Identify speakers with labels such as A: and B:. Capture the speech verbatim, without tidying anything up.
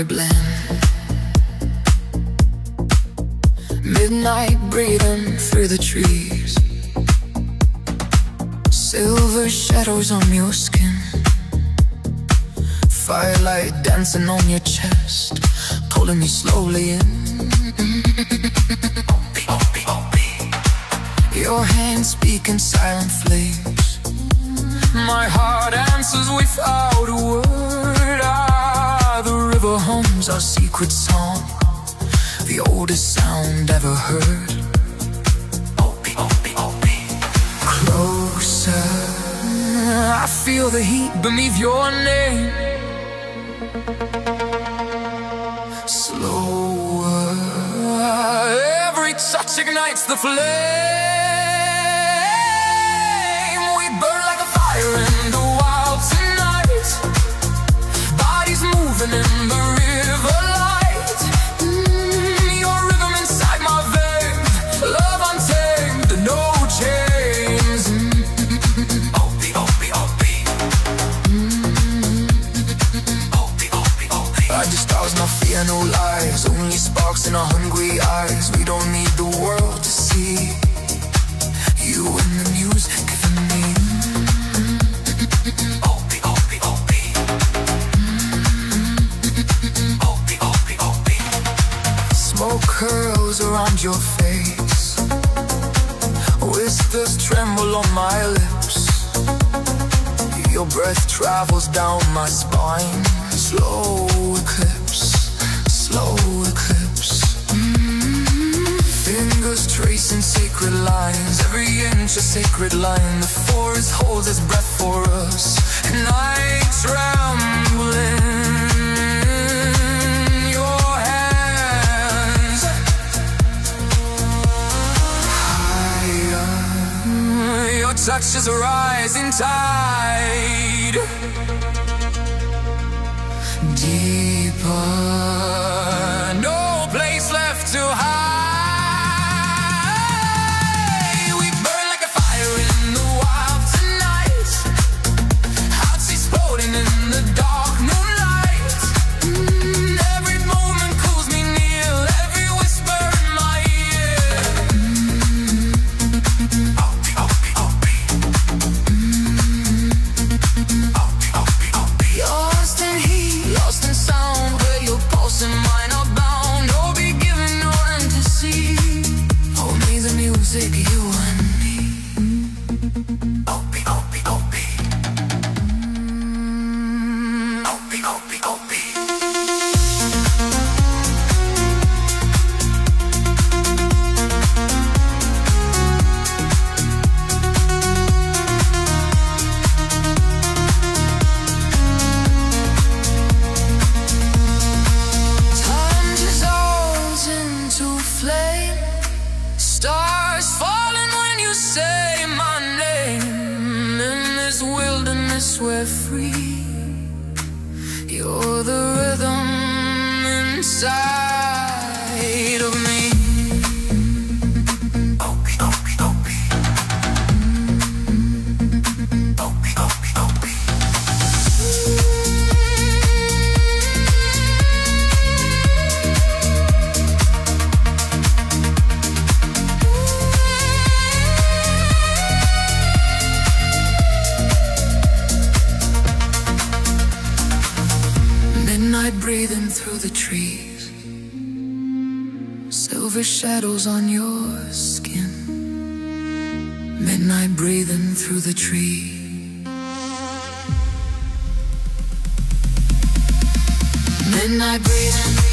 A: glory blend. Midnight breathing through the trees, silver shadows on your skin, firelight dancing on your chest, pulling me slowly in. Your hands speak in silent flames, my heart answers without a word. Ah, the river hums our secret song, the oldest sound ever heard. Closer, I feel the heat beneath your name. Slower, every touch ignites the flame. We burn like a fire in the wild tonight, bodies moving in the river light. mm, Your rhythm inside my veins, love untamed, no chains. mm, Opie, opie, opie. mm, Opie, opie, opie. Like the stars, no fear, no lies, only sparks in our hungry eyes. We don't need the world to see you in the music giving me. Opie, opie, opie. Opie, opie, opie. Smoke curls around your face, whispers tremble on my lips. Your breath travels down my spine, slow eclipse, slow eclipse. mm. Fingers tracing sacred lines, every inch a sacred line. The forest holds its breath for us, and I tremble in your hands. Higher, your touch is a rising tide. Deeper, no place left to hide. We burn like a fire in the wild tonight, hearts exploding in the dark moonlight. mm, Every moment cools me near, every whisper in my ear. mm, Opie, opie, opie. mm, Opie, opie, opie. Lost in heat, lost in sound, where your pulse and mine are bound. No beginning, no end to see, only the music, you and me. Opie, opie, opie. mm, Opie, opie, opie. Time dissolves into flame, stars falling when you say my name. In this wilderness we're free, you're the rhythm inside of me. Opie, opie, opie. Opie, opie, opie. Midnight breathing through the trees, silver shadows on your skin. Midnight breathing through the trees. Midnight breathing.